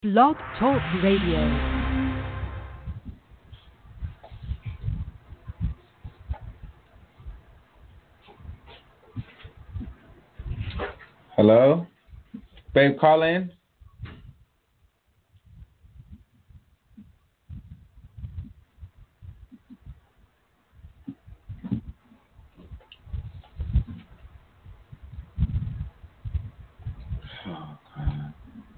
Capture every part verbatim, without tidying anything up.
Blog Talk Radio. Hello? Babe, call in. Oh, God.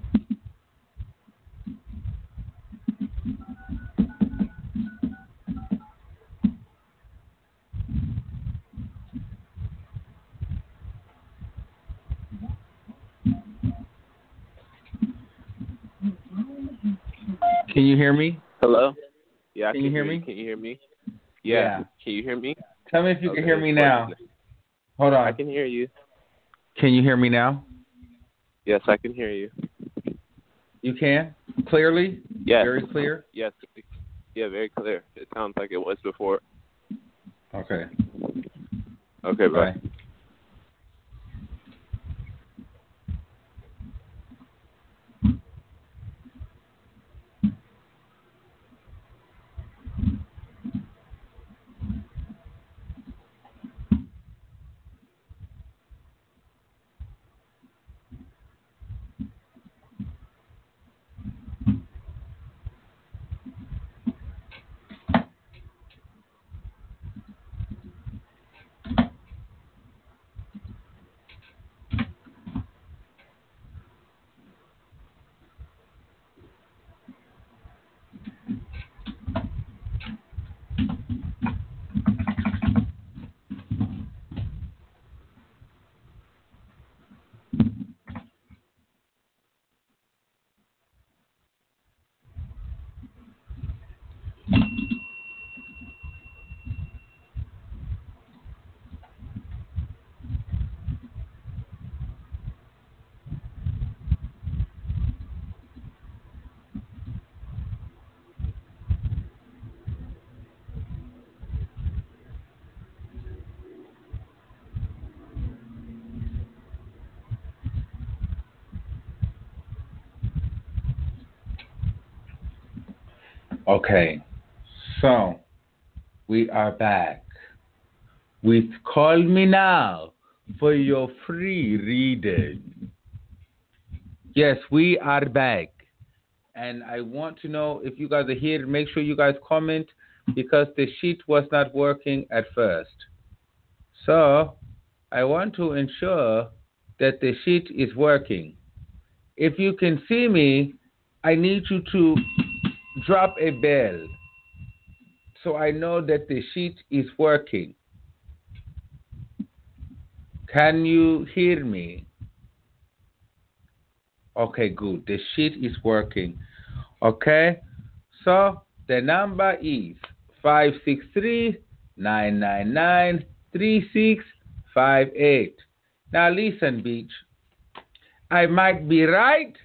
Can you hear me? Hello? Yeah, I can can you hear hear you. me? Can you hear me? Yeah. Yeah. Can you hear me? Tell me if you okay, can hear me now. Hold on. I can hear you. Can you hear me now? Yes, I can hear you. You can? Clearly? Yes. Very clear? Yes. Yeah, very clear. It sounds like it was before. Okay. Okay, bye. Bye. Okay. So, we are back with Call Me Now for your free reading. Yes, we are back. And I want to know if you guys are here. Make sure you guys comment because the sheet was not working at first. So I want to ensure that the sheet is working. If you can see me, I need you to drop a bell so I know that the sheet is working. Can you hear me? Okay, good. The sheet is working. Okay, so the number is five six three, nine nine nine, three six five eight. Now listen, Beach. I might be right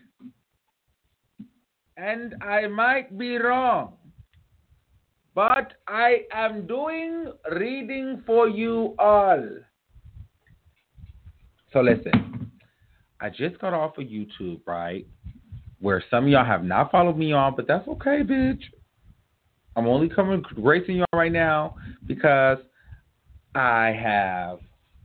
and I might be wrong, but I am doing reading for you all. So listen, I just got off of YouTube, right? Where some of y'all have not followed me on, but that's okay, bitch. I'm only coming racing y'all right now because I have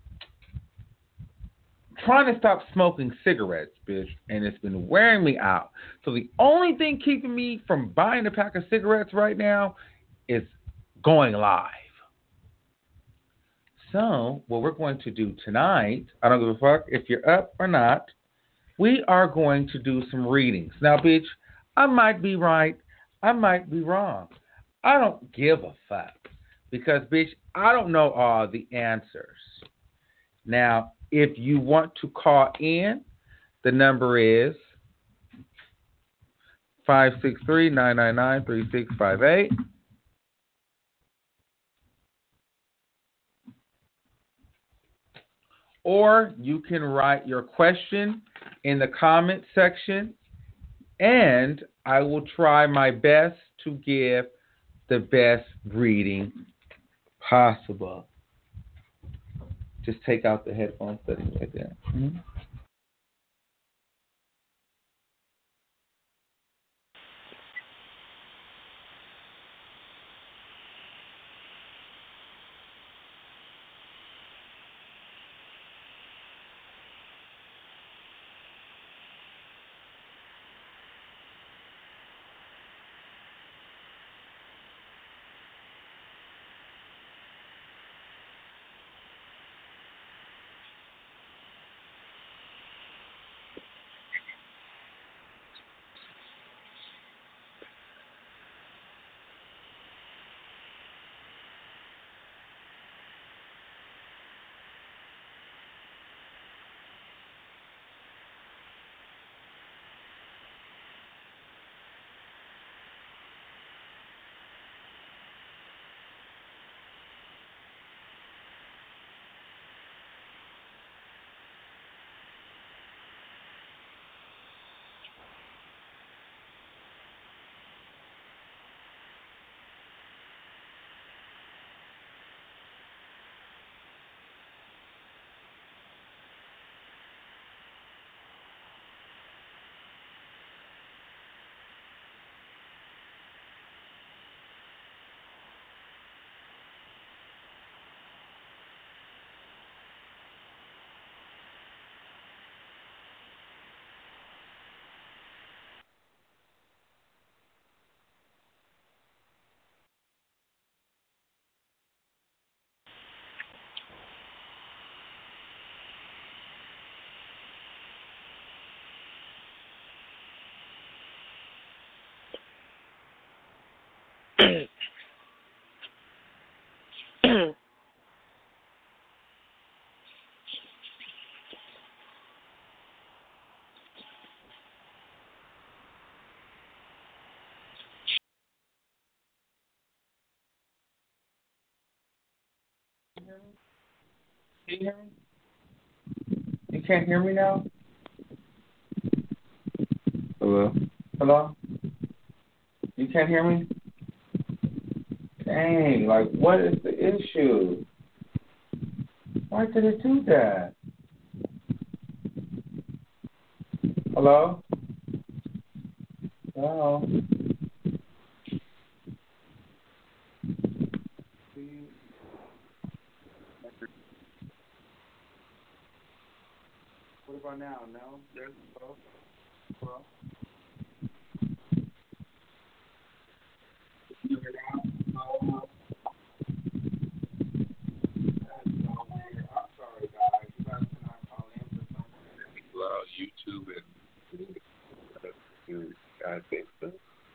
trying to stop smoking cigarettes, bitch, and it's been wearing me out. So the only thing keeping me from buying a pack of cigarettes right now is going live. So what we're going to do tonight, I don't give a fuck if you're up or not, we are going to do some readings. Now, bitch, I might be right, I might be wrong. I don't give a fuck because, bitch, I don't know all the answers. Now, if you want to call in, the number is five six three, nine nine nine, three six five eight. Or you can write your question in the comment section, and I will try my best to give the best reading possible. Just take out the headphone setting right there. Mm-hmm. hear me? Can you hear me? You can't hear me now? Hello? Hello? You can't hear me? Dang, like, what is the issue? Why did it do that? Hello? Hello? What about now? No? There's hello? Hello? Can you hear now? Hello? That is so weird. I'm sorry, guys. You guys cannot call in for something. Well, YouTube and you guys think so?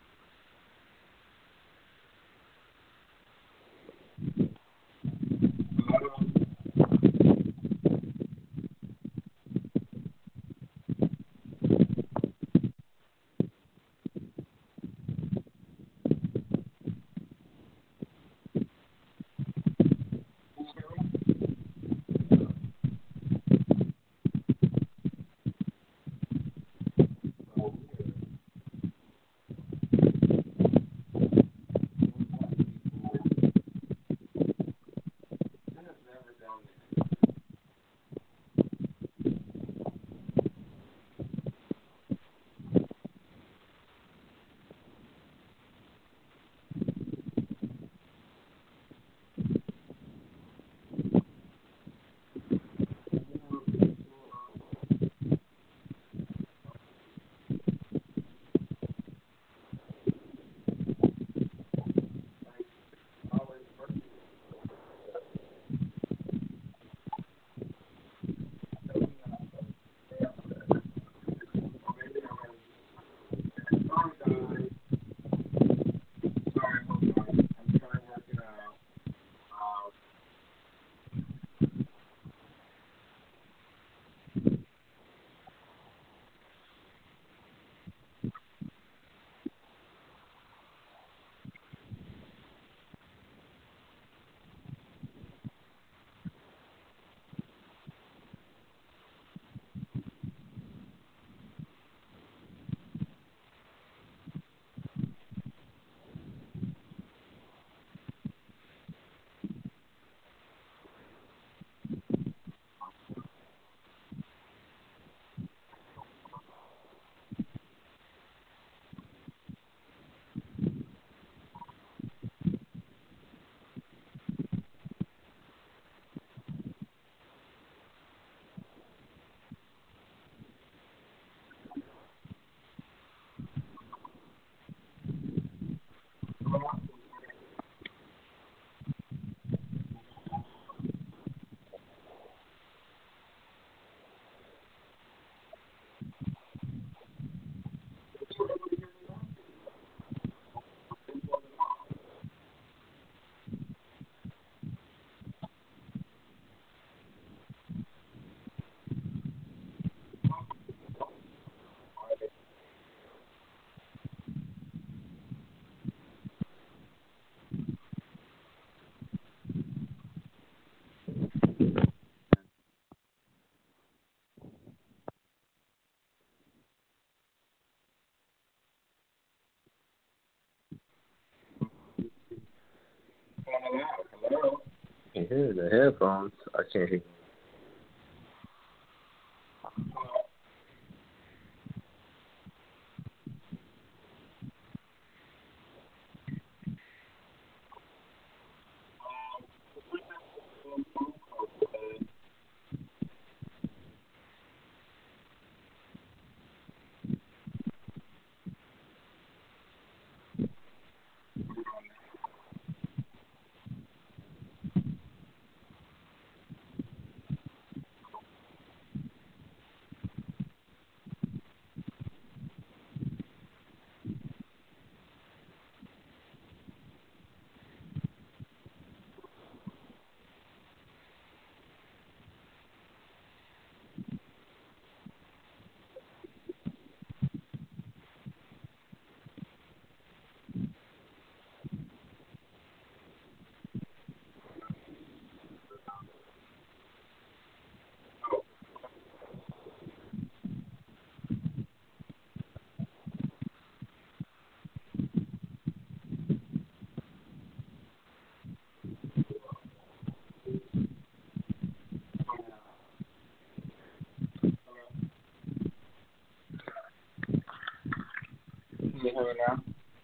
Hello? I can hear the headphones. I can't hear. Can you hear me now?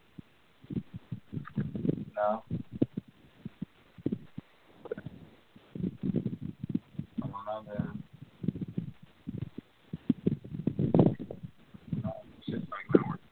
No. Come on out there. No, it's just like not working.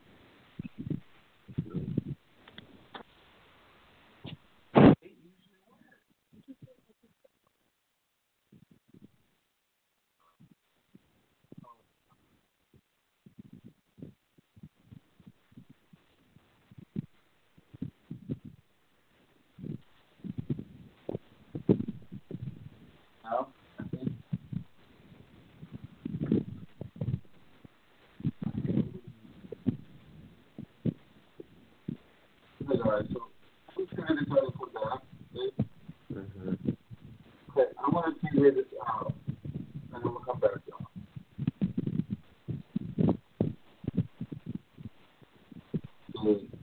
No? Okay. Alright, so I'm just going to try to put that up. Okay? Mm-hmm. Okay, I want to hear this out, and I'm going to come back, y'all. So,